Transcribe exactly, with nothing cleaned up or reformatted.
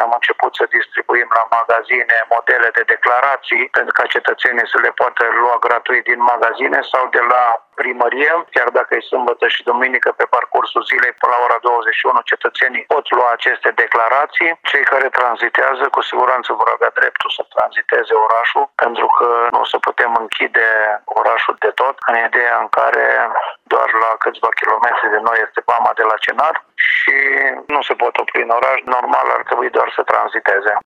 am început să distribuim la magazine modele de declarații pentru ca cetățenii să le poată lua gratuit din magazine sau de la primărie, chiar dacă e sâmbătă și duminică pe parcursul zilei până la ora douăzeci și unu, cetățenii pot lua aceste declarații. Cei care tranzitează cu siguranță vor avea dreptul să tranziteze orașul, pentru că nu o să putem închide orașul de tot, în ideea în care doar la câțiva kilometri de noi este Vama de la Cenar și nu se pot opri în oraș, normal ar trebui doar să tranziteze.